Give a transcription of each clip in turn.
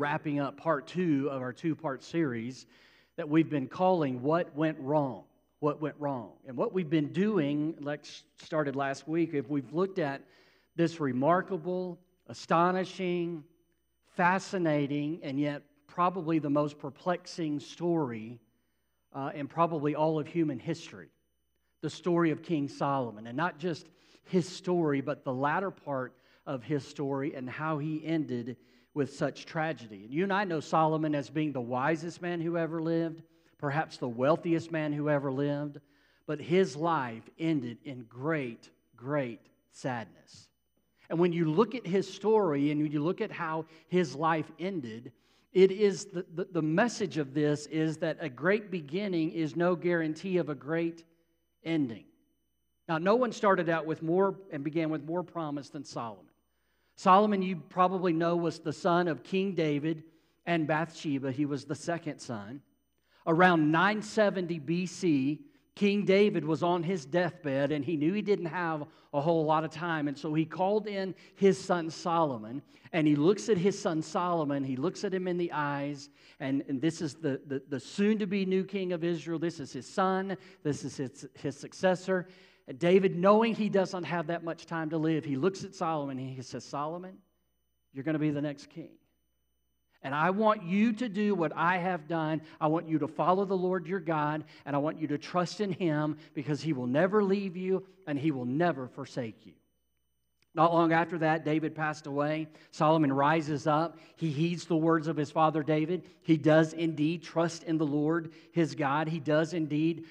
wrapping up part 2 of our 2-part series that we've been calling What Went Wrong? What went wrong? And what we've been doing, like started last week, if we've looked at this remarkable, astonishing, fascinating, and yet probably the most perplexing story in probably all of human history, the story of King Solomon. And not just his story, but the latter part of his story and how he ended with such tragedy. And you and I know Solomon as being the wisest man who ever lived, perhaps the wealthiest man who ever lived, but his life ended in great, great sadness. And when you look at his story and when you look at how his life ended, it is the message of this is that a great beginning is no guarantee of a great ending. Now, no one started out with more and began with more promise than Solomon. Solomon, you probably know, was the son of King David and Bathsheba. He was the second son. Around 970 BC, King David was on his deathbed, and he knew he didn't have a whole lot of time, and so he called in his son Solomon, and he looks at his son Solomon, he looks at him in the eyes, and this is the soon-to-be new king of Israel. This is his son. This is his successor. And David, knowing he doesn't have that much time to live, he looks at Solomon and he says, Solomon, you're going to be the next king. And I want you to do what I have done. I want you to follow the Lord your God, and I want you to trust in Him because He will never leave you and He will never forsake you. Not long after that, David passed away. Solomon rises up. He heeds the words of his father David. He does indeed trust in the Lord his God. He does indeed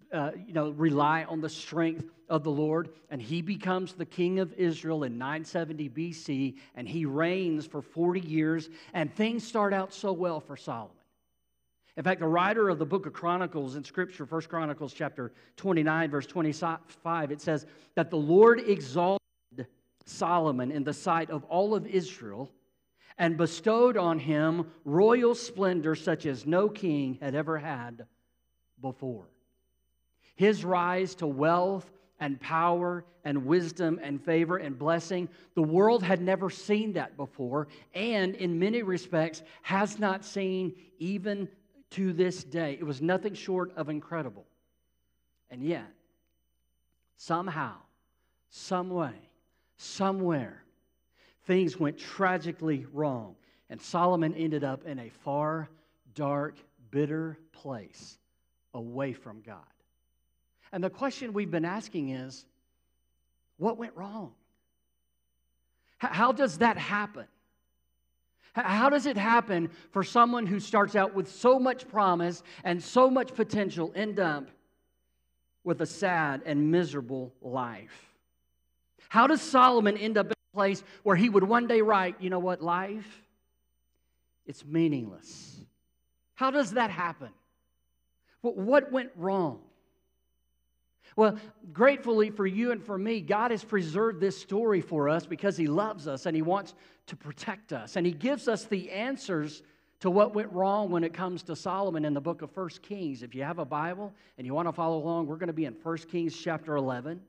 rely on the strength of the Lord. And he becomes the king of Israel in 970 BC. And he reigns for 40 years. And things start out so well for Solomon. In fact, the writer of the book of Chronicles in Scripture, 1 Chronicles chapter 29, verse 25, it says that the Lord exalted Solomon in the sight of all of Israel and bestowed on him royal splendor such as no king had ever had before. His rise to wealth and power and wisdom and favor and blessing, the world had never seen that before, and in many respects has not seen even to this day. It was nothing short of incredible. And yet, somehow, some way, somewhere, things went tragically wrong, and Solomon ended up in a far, dark, bitter place away from God. And the question we've been asking is, what went wrong? How does that happen? How does it happen for someone who starts out with so much promise and so much potential end up with a sad and miserable life? How does Solomon end up in a place where he would one day write, you know what, life, it's meaningless? How does that happen? What went wrong? Well, gratefully for you and for me, God has preserved this story for us because He loves us and He wants to protect us. And He gives us the answers to what went wrong when it comes to Solomon in the book of 1 Kings. If you have a Bible and you want to follow along, we're going to be in 1 Kings chapter 11.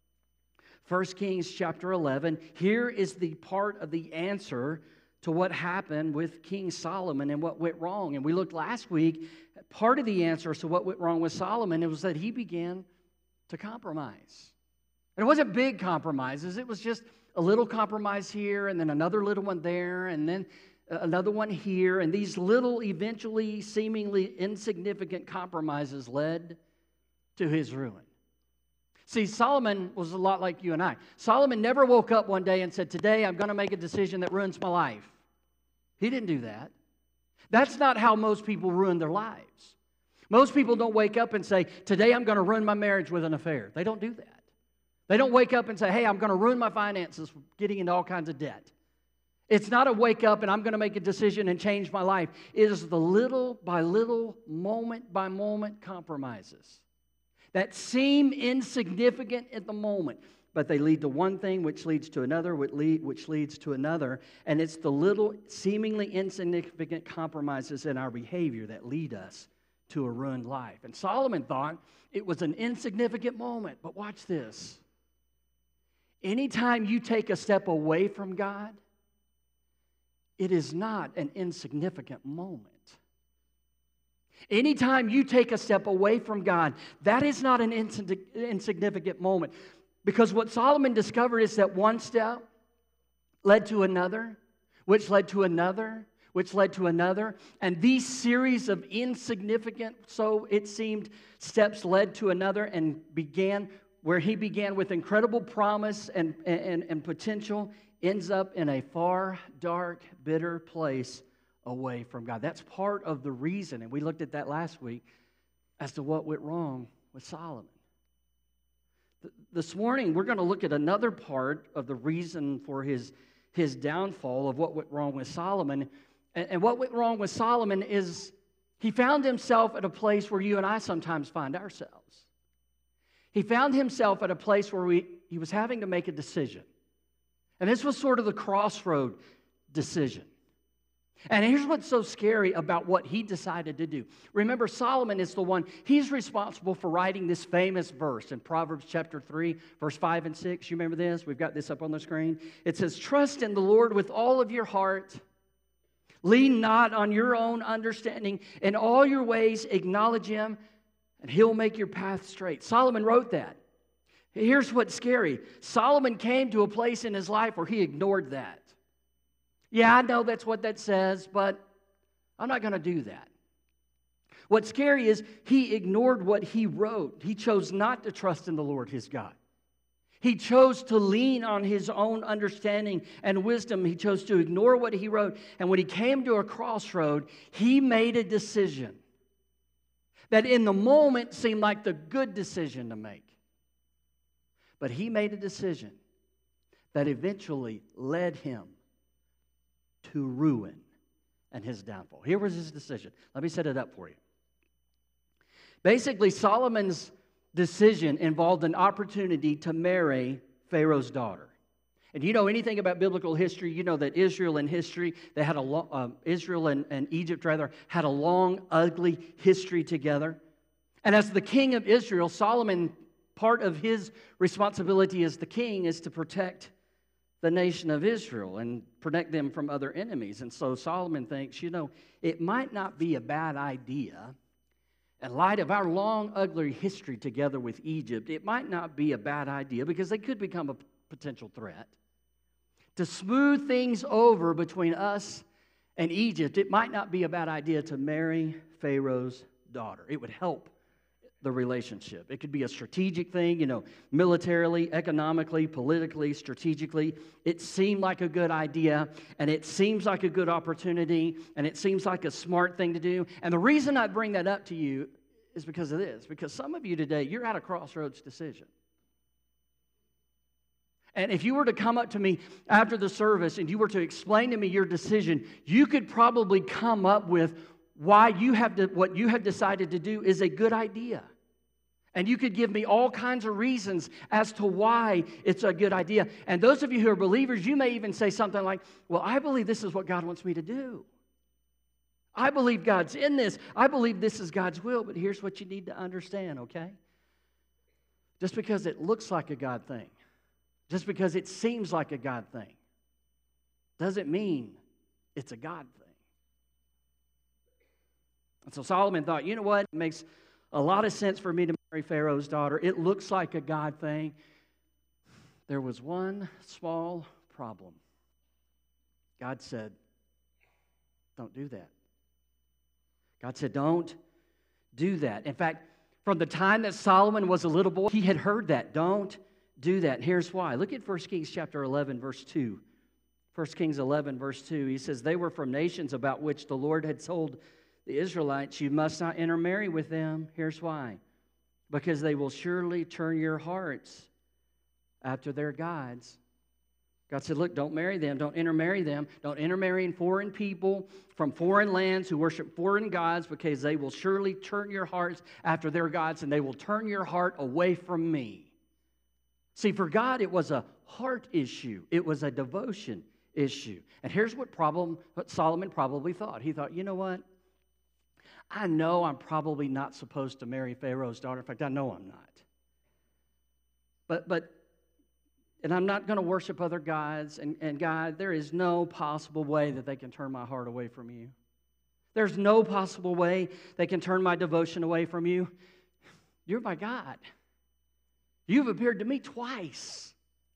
1 Kings chapter 11. Here is the part of the answer to what happened with King Solomon and what went wrong. And we looked last week, part of the answer to what went wrong with Solomon, it was that he began to compromise. And it wasn't big compromises. It was just a little compromise here and then another little one there and then another one here. And these little, eventually seemingly insignificant compromises led to his ruin. See, Solomon was a lot like you and I. Solomon never woke up one day and said, today I'm going to make a decision that ruins my life. He didn't do that. That's not how most people ruin their lives. Most people don't wake up and say, today I'm going to ruin my marriage with an affair. They don't do that. They don't wake up and say, hey, I'm going to ruin my finances with getting into all kinds of debt. It's not a wake up and I'm going to make a decision and change my life. It is the little by little, moment by moment compromises that seem insignificant at the moment, but they lead to one thing, which leads to another, which leads to another. And it's the little, seemingly insignificant compromises in our behavior that lead us to a ruined life. And Solomon thought it was an insignificant moment, but watch this. Anytime you take a step away from God, it is not an insignificant moment. Anytime you take a step away from God, that is not an insignificant moment. Because what Solomon discovered is that one step led to another, which led to another, which led to another. And these series of insignificant, so it seemed, steps led to another and began where he began with incredible promise and potential, ends up in a far, dark, bitter place away from God. That's part of the reason, and we looked at that last week, as to what went wrong with Solomon. This morning, we're going to look at another part of the reason for his downfall, of what went wrong with Solomon. And what went wrong with Solomon is he found himself at a place where you and I sometimes find ourselves. He found himself at a place where he was having to make a decision. And this was sort of the crossroad decision. And here's what's so scary about what he decided to do. Remember, Solomon is the one, he's responsible for writing this famous verse in Proverbs chapter 3, verse 5 and 6. You remember this? We've got this up on the screen. It says, "Trust in the Lord with all of your heart. Lean not on your own understanding. In all your ways acknowledge Him, and He'll make your path straight." Solomon wrote that. Here's what's scary. Solomon came to a place in his life where he ignored that. Yeah, I know that's what that says, but I'm not going to do that. What's scary is he ignored what he wrote. He chose not to trust in the Lord his God. He chose to lean on his own understanding and wisdom. He chose to ignore what he wrote. And when he came to a crossroad, he made a decision that in the moment seemed like the good decision to make. But he made a decision that eventually led him to ruin and his downfall. Here was his decision. Let me set it up for you. Basically, Solomon's decision involved an opportunity to marry Pharaoh's daughter. And you know anything about biblical history, you know that Israel and Egypt had a long, ugly history together. And as the king of Israel, Solomon, part of his responsibility as the king is to protect the nation of Israel and protect them from other enemies. And so Solomon thinks, it might not be a bad idea, in light of our long, ugly history together with Egypt, it might not be a bad idea, because they could become a potential threat, to smooth things over between us and Egypt. It might not be a bad idea to marry Pharaoh's daughter. It would help the relationship. It could be a strategic thing, militarily, economically, politically, strategically. It seemed like a good idea, and it seems like a good opportunity, and it seems like a smart thing to do. And the reason I bring that up to you is because of this. Because some of you today, you're at a crossroads decision. And if you were to come up to me after the service and you were to explain to me your decision, you could probably come up with why what you have decided to do is a good idea. And you could give me all kinds of reasons as to why it's a good idea. And those of you who are believers, you may even say something like, well, I believe this is what God wants me to do. I believe God's in this. I believe this is God's will. But here's what you need to understand, okay? Just because it looks like a God thing, just because it seems like a God thing, doesn't mean it's a God thing. And so Solomon thought, you know what? It makes a lot of sense for me to marry Pharaoh's daughter. It looks like a God thing. There was one small problem. God said, don't do that. God said, don't do that. In fact, from the time that Solomon was a little boy, he had heard that. Don't do that. Here's why. Look at 1 Kings chapter 11, verse 2. 1 Kings 11, verse 2. He says, they were from nations about which the Lord had told the Israelites, you must not intermarry with them. Here's why. Because they will surely turn your hearts after their gods. God said, look, don't marry them. Don't intermarry them. Don't intermarry foreign people from foreign lands who worship foreign gods, because they will surely turn your hearts after their gods, and they will turn your heart away from me. See, for God, it was a heart issue. It was a devotion issue. And here's what Solomon probably thought. He thought, you know what? I know I'm probably not supposed to marry Pharaoh's daughter. In fact, I know I'm not. But And I'm not going to worship other gods. And God, there is no possible way that they can turn my heart away from you. There's no possible way they can turn my devotion away from you. You're my God. You've appeared to me twice.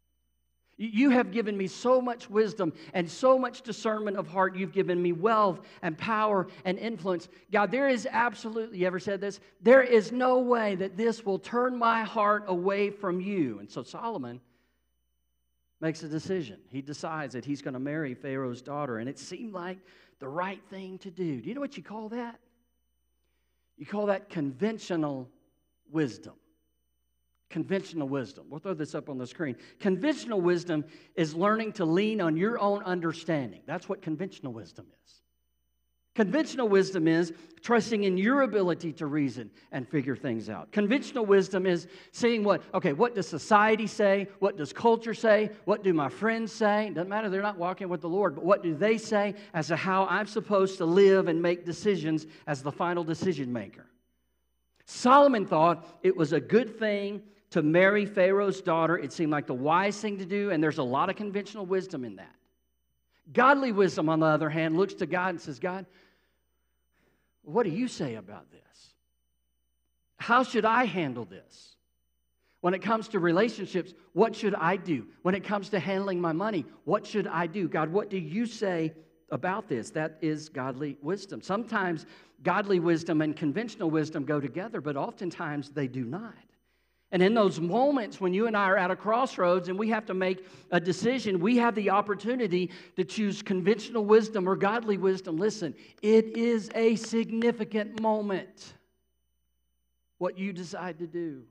You have given me so much wisdom and so much discernment of heart. You've given me wealth and power and influence. God, there is absolutely, you ever said this? There is no way that this will turn my heart away from you. And so Solomon makes a decision. He decides that he's going to marry Pharaoh's daughter, and it seemed like the right thing to do. Do you know what you call that? You call that conventional wisdom. Conventional wisdom. We'll throw this up on the screen. Conventional wisdom is learning to lean on your own understanding. That's what conventional wisdom is. Conventional wisdom is trusting in your ability to reason and figure things out. Conventional wisdom is seeing what does society say? What does culture say? What do my friends say? Doesn't matter, they're not walking with the Lord, but what do they say as to how I'm supposed to live and make decisions as the final decision maker? Solomon thought it was a good thing to marry Pharaoh's daughter. It seemed like the wise thing to do, and there's a lot of conventional wisdom in that. Godly wisdom, on the other hand, looks to God and says, God, what do you say about this? How should I handle this? When it comes to relationships, what should I do? When it comes to handling my money, what should I do? God, what do you say about this? That is godly wisdom. Sometimes godly wisdom and conventional wisdom go together, but oftentimes they do not. And in those moments when you and I are at a crossroads and we have to make a decision, we have the opportunity to choose conventional wisdom or godly wisdom. Listen, it is a significant moment what you decide to do.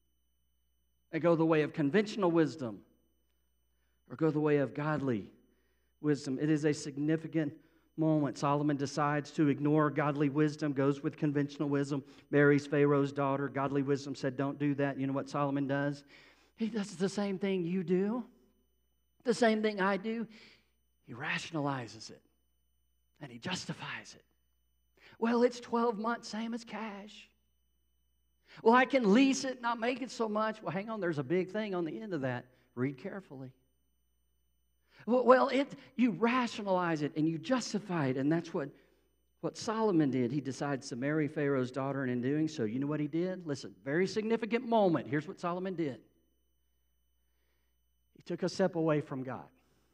And go the way of conventional wisdom or go the way of godly wisdom. It is a significant moment. Solomon decides to ignore godly wisdom, goes with conventional wisdom, marries Pharaoh's daughter. Godly wisdom said, don't do that. You know what Solomon does? He does the same thing you do, the same thing I do. He rationalizes it and he justifies it. Well, it's 12 months, same as cash. Well, I can lease it, not make it so much. Well, hang on, there's a big thing on the end of that. Read carefully. Well, you rationalize it and you justify it, and that's what Solomon did. He decides to marry Pharaoh's daughter, and in doing so, you know what he did? Listen, very significant moment. Here's what Solomon did. He took a step away from God.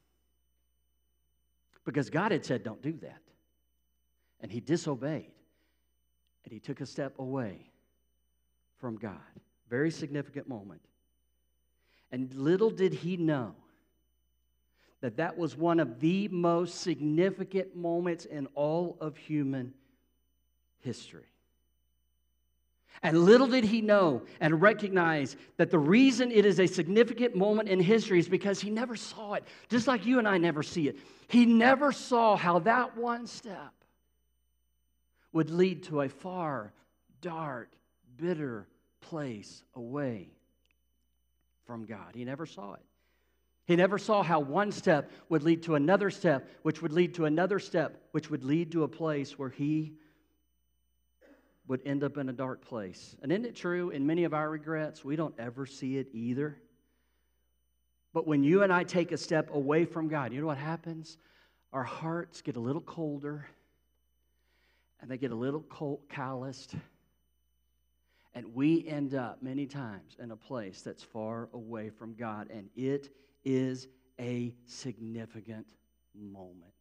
Because God had said, don't do that. And he disobeyed. And he took a step away from God. Very significant moment. And little did he know that was one of the most significant moments in all of human history. And little did he know and recognize that the reason it is a significant moment in history is because he never saw it, just like you and I never see it. He never saw how that one step would lead to a far, dark, bitter place away from God. He never saw it. He never saw how one step would lead to another step, which would lead to another step, which would lead to a place where he would end up in a dark place. And isn't it true, in many of our regrets, we don't ever see it either? But when you and I take a step away from God, you know what happens? Our hearts get a little colder, and they get a little calloused, and we end up many times in a place that's far away from God, and it is a significant moment.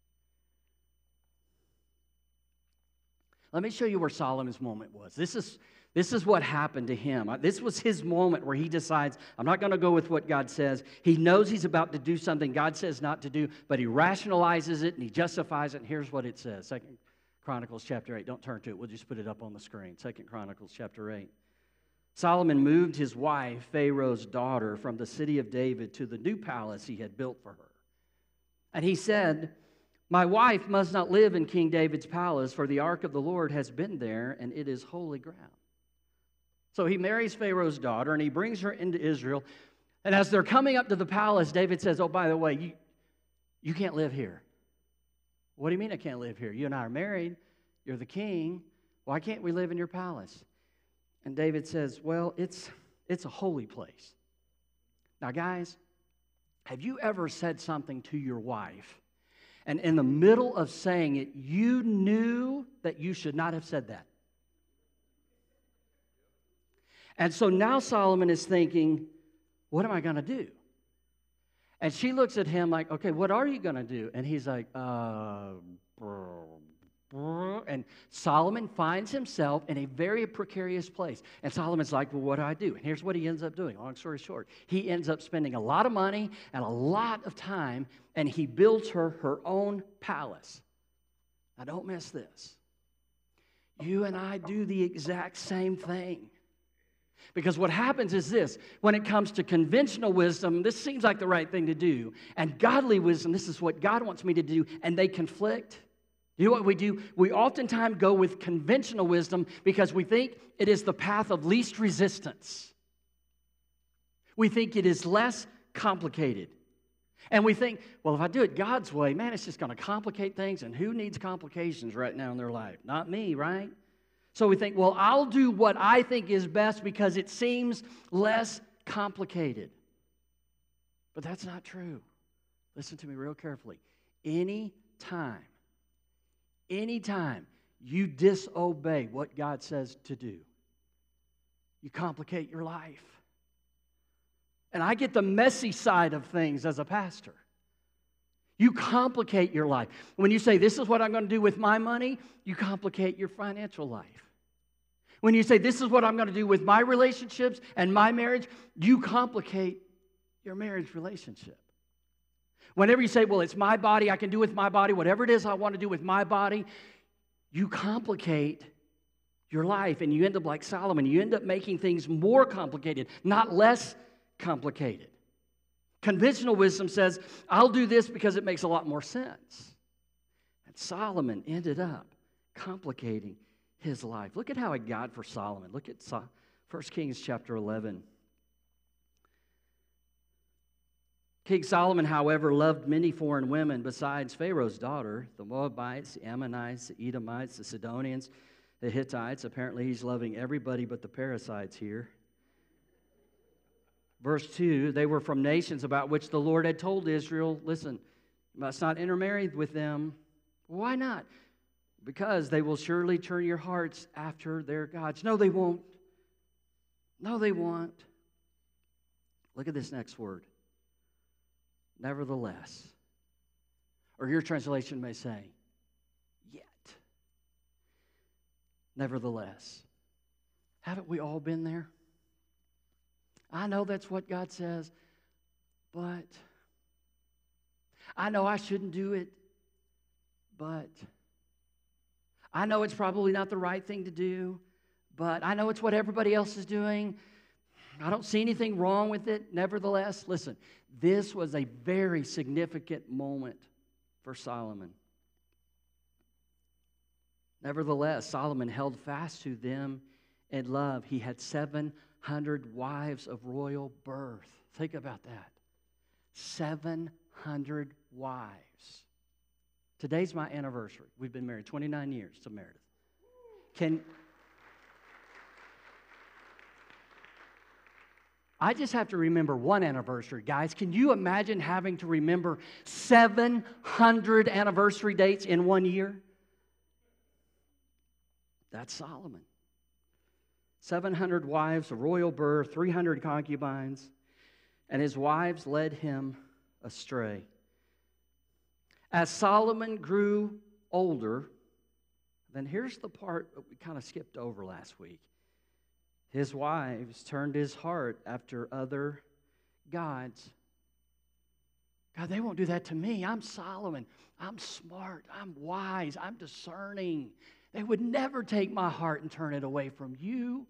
Let me show you where Solomon's moment was. This is what happened to him. This was his moment where he decides, I'm not going to go with what God says. He knows he's about to do something God says not to do, but he rationalizes it and he justifies it. And here's what it says. 2 Chronicles chapter 8. Don't turn to it. We'll just put it up on the screen. 2 Chronicles chapter 8. Solomon moved his wife, Pharaoh's daughter, from the city of David to the new palace he had built for her. And he said, my wife must not live in King David's palace, for the ark of the Lord has been there, and it is holy ground. So he marries Pharaoh's daughter, and he brings her into Israel. And as they're coming up to the palace, David says, oh, by the way, you can't live here. What do you mean I can't live here? You and I are married. You're the king. Why can't we live in your palace? And David says, well, it's a holy place. Now, guys, Have you ever said something to your wife, and in the middle of saying it, you knew that you should not have said that? And so now Solomon is thinking, what am I going to do? And she looks at him like, okay, what are you going to do? And he's like, and Solomon finds himself in a very precarious place. And Solomon's like, well, what do I do? And here's what he ends up doing. Long story short, he ends up spending a lot of money and a lot of time, and he builds her own palace. Now, don't miss this. You and I do the exact same thing. Because what happens is this: when it comes to conventional wisdom, this seems like the right thing to do. And godly wisdom, this is what God wants me to do, and they conflict. You know what we do? We oftentimes go with conventional wisdom because we think it is the path of least resistance. We think it is less complicated. And we think, well, if I do it God's way, man, it's just going to complicate things, and who needs complications right now in their life? Not me, right? So we think, well, I'll do what I think is best because it seems less complicated. But that's not true. Listen to me real carefully. Anytime you disobey what God says to do, you complicate your life. And I get the messy side of things as a pastor. You complicate your life. When you say, this is what I'm going to do with my money, you complicate your financial life. When you say, this is what I'm going to do with my relationships and my marriage, you complicate your marriage relationship. Whenever you say, well, it's my body, I can do with my body whatever it is I want to do with my body, you complicate your life, and you end up like Solomon. You end up making things more complicated, not less complicated. Conventional wisdom says, I'll do this because it makes a lot more sense. And Solomon ended up complicating his life. Look at how it got for Solomon. Look at 1 Kings chapter 11. King Solomon, however, loved many foreign women besides Pharaoh's daughter, the Moabites, the Ammonites, the Edomites, the Sidonians, the Hittites. Apparently he's loving everybody but the Perizzites here. Verse 2, they were from nations about which the Lord had told Israel, listen, you must not intermarry with them. Why not? Because they will surely turn your hearts after their gods. No, they won't. No, they won't. Look at this next word. Nevertheless. Or your translation may say, yet. Nevertheless. Haven't we all been there? I know that's what God says, but I know I shouldn't do it, but I know it's probably not the right thing to do, but I know it's what everybody else is doing. I don't see anything wrong with it. Nevertheless, listen, this was a very significant moment for Solomon. Nevertheless, Solomon held fast to them in love. He had 700 wives of royal birth. Think about that. 700 wives. Today's my anniversary. We've been married 29 years to Meredith. I just have to remember one anniversary, guys. Can you imagine having to remember 700 anniversary dates in 1 year? That's Solomon. 700 wives of royal birth, 300 concubines, and his wives led him astray. As Solomon grew older, then here's the part that we kind of skipped over last week. His wives turned his heart after other gods. God, they won't do that to me. I'm Solomon. I'm smart. I'm wise. I'm discerning. They would never take my heart and turn it away from you.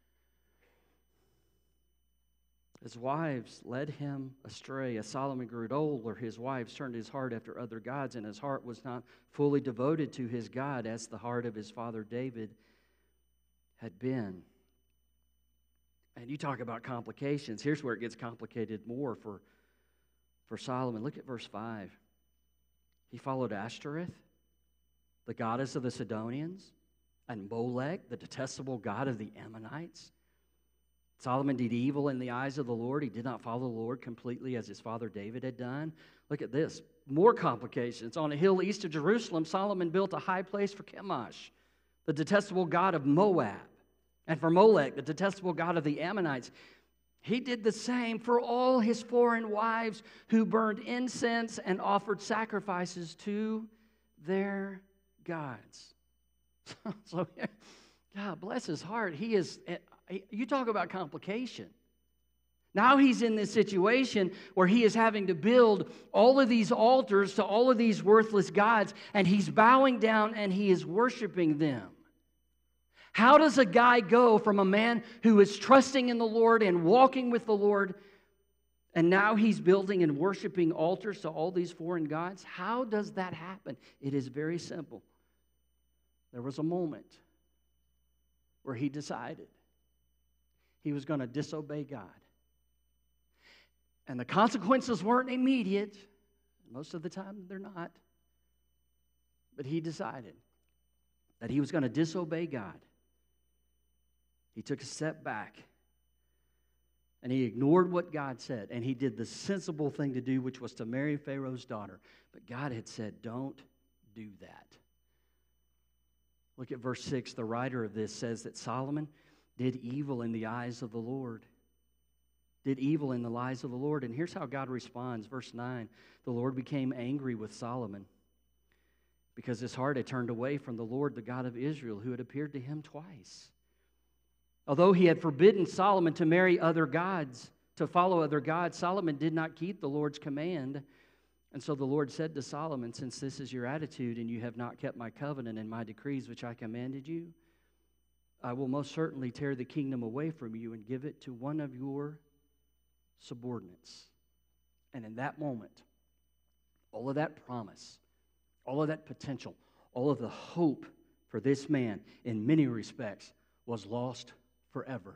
His wives led him astray. As Solomon grew older, his wives turned his heart after other gods, and his heart was not fully devoted to his God as the heart of his father David had been. And you talk about complications. Here's where it gets complicated more for Solomon. Look at verse 5. He followed Ashtoreth, the goddess of the Sidonians, and Molech, the detestable god of the Ammonites. Solomon did evil in the eyes of the Lord. He did not follow the Lord completely as his father David had done. Look at this. More complications. On a hill east of Jerusalem, Solomon built a high place for Chemosh, the detestable god of Moab, and for Molech, the detestable god of the Ammonites. He did the same for all his foreign wives who burned incense and offered sacrifices to their gods. So, God bless his heart. You talk about complication. Now he's in this situation where he is having to build all of these altars to all of these worthless gods, and he's bowing down and he is worshiping them. How does a guy go from a man who is trusting in the Lord and walking with the Lord, and now he's building and worshiping altars to all these foreign gods? How does that happen? It is very simple. There was a moment where he decided he was going to disobey God. And the consequences weren't immediate. Most of the time, they're not. But he decided that he was going to disobey God. He took a step back, and he ignored what God said, and he did the sensible thing to do, which was to marry Pharaoh's daughter. But God had said, don't do that. Look at verse 6. The writer of this says that Solomon did evil in the eyes of the Lord. Did evil in the eyes of the Lord. And here's how God responds. Verse 9. The Lord became angry with Solomon because his heart had turned away from the Lord, the God of Israel, who had appeared to him twice. Although he had forbidden Solomon to marry other gods, to follow other gods, Solomon did not keep the Lord's command. And so the Lord said to Solomon, since this is your attitude and you have not kept my covenant and my decrees which I commanded you, I will most certainly tear the kingdom away from you and give it to one of your subordinates. And in that moment, all of that promise, all of that potential, all of the hope for this man, in many respects, was lost forever.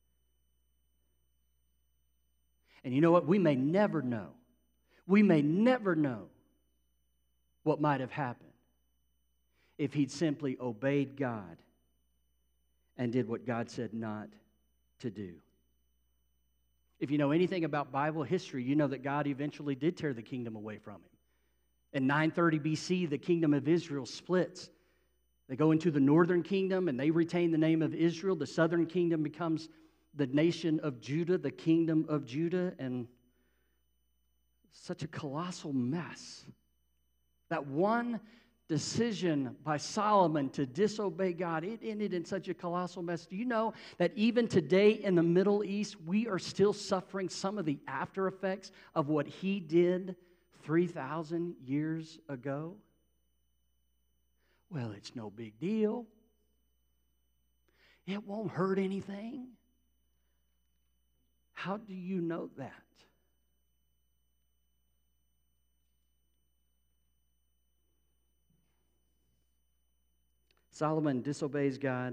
And you know what? We may never know. We may never know what might have happened if he'd simply obeyed God and did what God said not to do. If you know anything about Bible history, you know that God eventually did tear the kingdom away from him. In 930 BC, the kingdom of Israel splits. They go into the northern kingdom and they retain the name of Israel. The southern kingdom becomes the nation of Judah, the kingdom of Judah, and such a colossal mess. That one decision by Solomon to disobey God, it ended in such a colossal mess. Do you know that even today in the Middle East, we are still suffering some of the after effects of what he did 3,000 years ago? Well, it's no big deal. It won't hurt anything. How do you know that? Solomon disobeys God.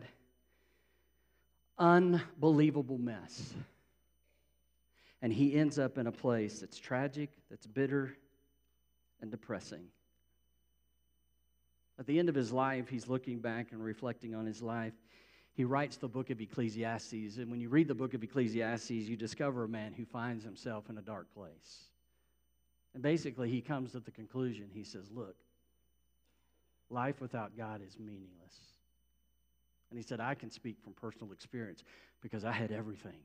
Unbelievable mess. And he ends up in a place that's tragic, that's bitter, and depressing. At the end of his life, he's looking back and reflecting on his life. He writes the book of Ecclesiastes, and when you read the book of Ecclesiastes, you discover a man who finds himself in a dark place. And basically, he comes to the conclusion, he says, look, life without God is meaningless. And he said, I can speak from personal experience because I had everything.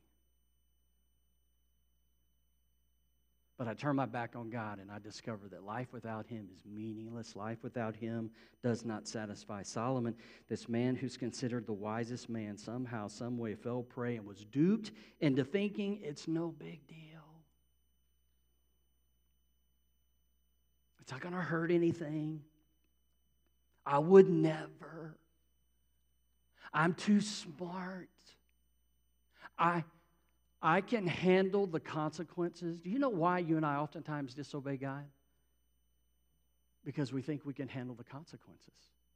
But I turned my back on God and I discovered that life without him is meaningless. Life without him does not satisfy. Solomon, this man who's considered the wisest man, somehow, some way fell prey and was duped into thinking it's no big deal. It's not going to hurt anything. I would never. I'm too smart. I can handle the consequences. Do you know why you and I oftentimes disobey God? Because we think we can handle the consequences.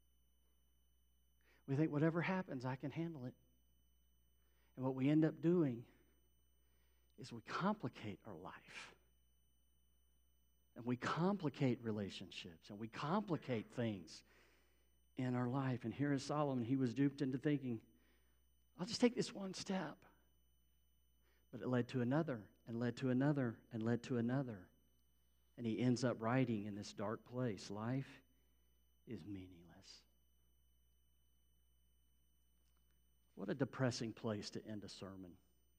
We think whatever happens, I can handle it. And what we end up doing is we complicate our life. And we complicate relationships. And we complicate things in our life. And here is Solomon. He was duped into thinking, I'll just take this one step. But it led to another, and led to another, and led to another. And he ends up writing in this dark place, life is meaningless. What a depressing place to end a sermon.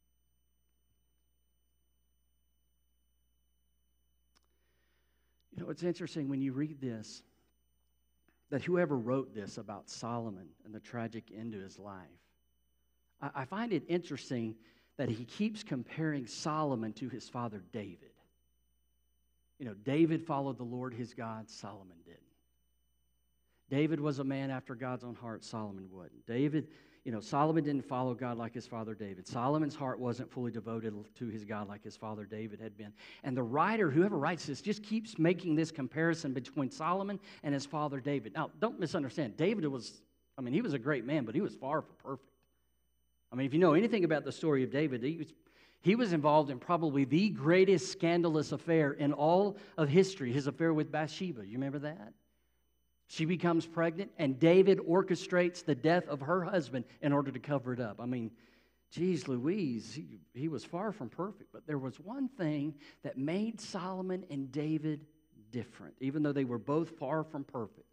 You know, it's interesting when you read this, that whoever wrote this about Solomon and the tragic end to his life, I find it interesting that he keeps comparing Solomon to his father David. You know, David followed the Lord his God, Solomon didn't. David was a man after God's own heart, Solomon wouldn't. Solomon didn't follow God like his father David. Solomon's heart wasn't fully devoted to his God like his father David had been. And the writer, whoever writes this, just keeps making this comparison between Solomon and his father David. Now, don't misunderstand. David he was a great man, but he was far from perfect. I mean, if you know anything about the story of David, he was involved in probably the greatest scandalous affair in all of history, his affair with Bathsheba. You remember that? She becomes pregnant, and David orchestrates the death of her husband in order to cover it up. I mean, geez Louise, he was far from perfect. But there was one thing that made Solomon and David different, even though they were both far from perfect.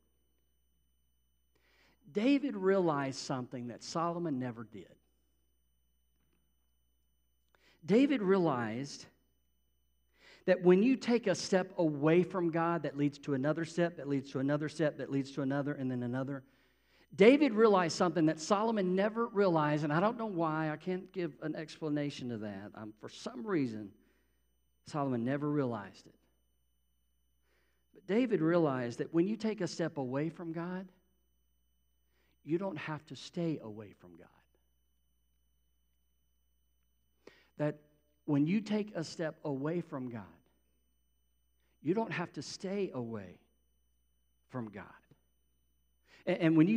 David realized something that Solomon never did. David realized that when you take a step away from God, that leads to another step, that leads to another step, that leads to another, and then another. David realized something that Solomon never realized, and I don't know why. I can't give an explanation to that. For some reason, Solomon never realized it. But David realized that when you take a step away from God, you don't have to stay away from God. That when you take a step away from God, you don't have to stay away from God. And when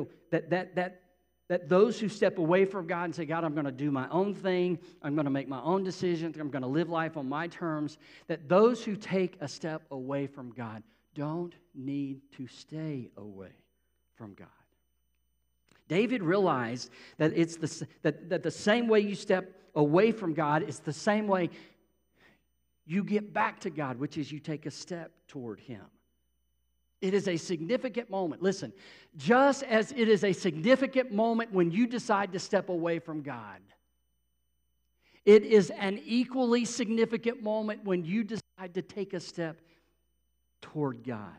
that those who step away from God and say, God, I'm going to do my own thing, I'm going to make my own decisions, I'm going to live life on my terms, that those who take a step away from God don't need to stay away from God. David realized that that the same way you step away from God is the same way you get back to God, which is you take a step toward Him. It is a significant moment. Listen, just as it is a significant moment when you decide to step away from God, it is an equally significant moment when you decide to take a step toward God.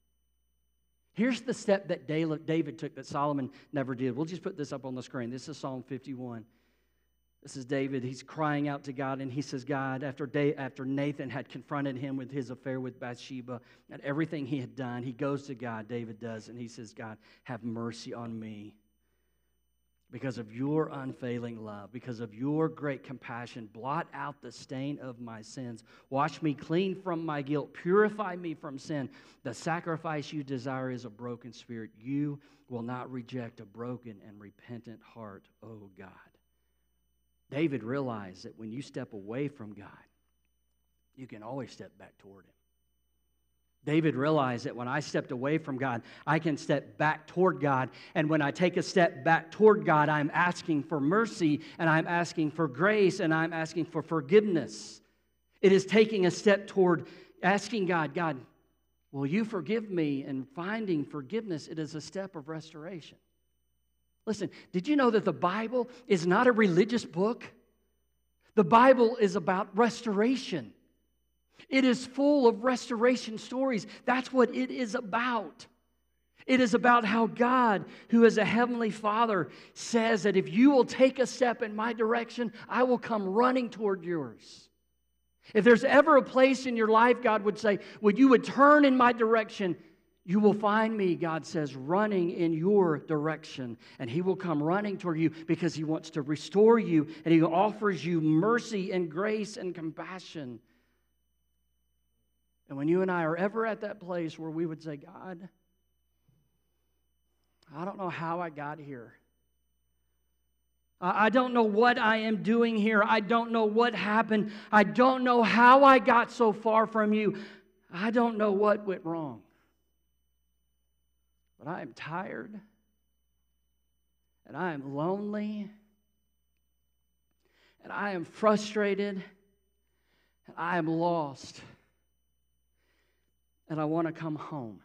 Here's the step that David took that Solomon never did. We'll just put this up on the screen. This is Psalm 51. This is David. He's crying out to God, and he says, God, after Nathan had confronted him with his affair with Bathsheba and everything he had done, he goes to God, David does, and he says, God, have mercy on me. Because of your unfailing love, because of your great compassion, blot out the stain of my sins. Wash me clean from my guilt. Purify me from sin. The sacrifice you desire is a broken spirit. You will not reject a broken and repentant heart, O God. David realized that when you step away from God, you can always step back toward Him. David realized that when I stepped away from God, I can step back toward God. And when I take a step back toward God, I'm asking for mercy, and I'm asking for grace, and I'm asking for forgiveness. It is taking a step toward asking God, God, will you forgive me? And finding forgiveness, it is a step of restoration. Listen, did you know that the Bible is not a religious book? The Bible is about restoration. It is full of restoration stories. That's what it is about. It is about how God, who is a heavenly Father, says that if you will take a step in my direction, I will come running toward yours. If there's ever a place in your life, God would say, would you would turn in my direction, you will find me, God says, running in your direction. And He will come running toward you because He wants to restore you, and He offers you mercy and grace and compassion. And when you and I are ever at that place where we would say, God, I don't know how I got here. I don't know what I am doing here. I don't know what happened. I don't know how I got so far from you. I don't know what went wrong. But I am tired, and I am lonely, and I am frustrated, and I am lost, and I want to come home.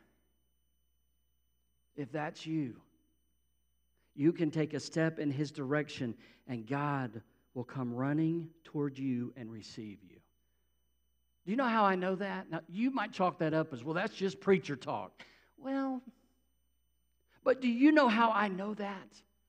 If that's you, you can take a step in His direction, and God will come running toward you and receive you. Do you know how I know that? Now, you might chalk that up as, well, that's just preacher talk. Well, but do you know how I know that?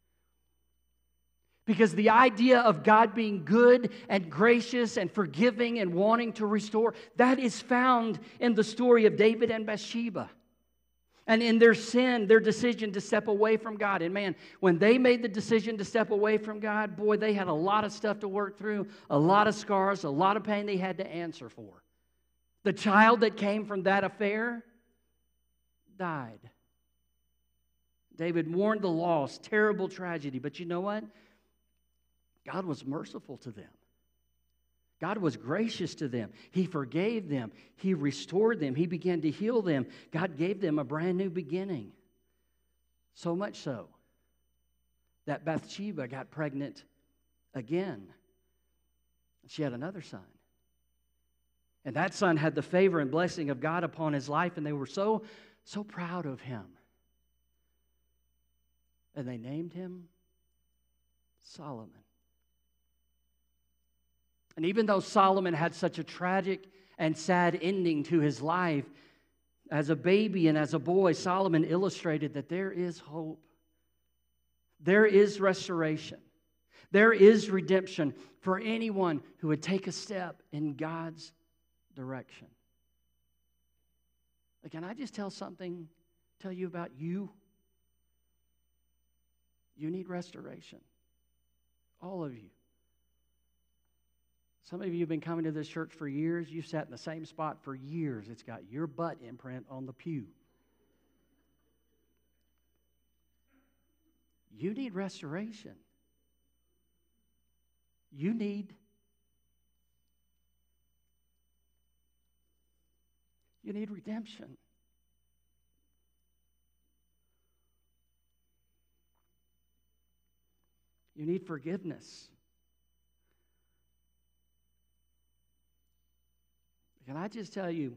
Because the idea of God being good and gracious and forgiving and wanting to restore, that is found in the story of David and Bathsheba. And in their sin, their decision to step away from God. And man, when they made the decision to step away from God, boy, they had a lot of stuff to work through, a lot of scars, a lot of pain they had to answer for. The child that came from that affair died. David mourned the loss, terrible tragedy. But you know what? God was merciful to them. God was gracious to them. He forgave them. He restored them. He began to heal them. God gave them a brand new beginning. So much so that Bathsheba got pregnant again. She had another son. And that son had the favor and blessing of God upon his life, and they were so proud of him. And they named him Solomon. And even though Solomon had such a tragic and sad ending to his life, as a baby and as a boy, Solomon illustrated that there is hope. There is restoration. There is redemption for anyone who would take a step in God's direction. Can I just tell you about you? You need restoration. All of you. Some of you have been coming to this church for years. You've sat in the same spot for years. It's got your butt imprint on the pew. You need restoration. You need redemption. You need forgiveness. Can I just tell you,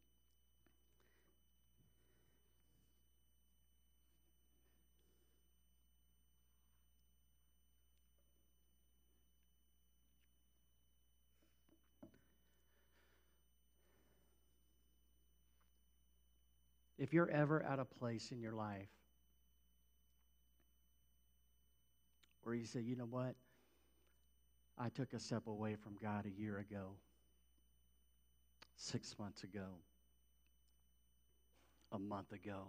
if you're ever at a place in your life where you say, you know what, I took a step away from God a year ago, 6 months ago, a month ago.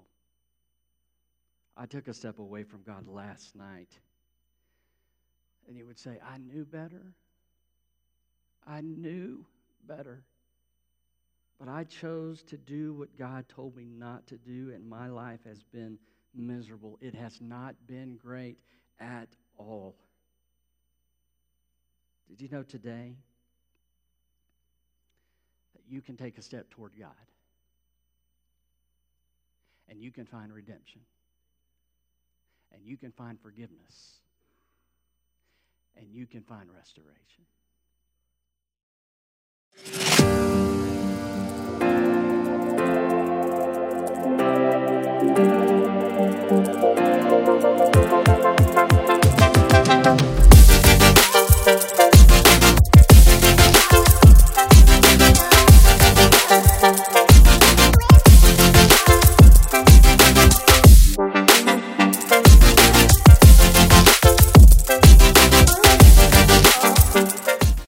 I took a step away from God last night. And you would say, I knew better. I knew better. But I chose to do what God told me not to do, and my life has been miserable. It has not been great at all. Did you know today that you can take a step toward God and you can find redemption and you can find forgiveness and you can find restoration?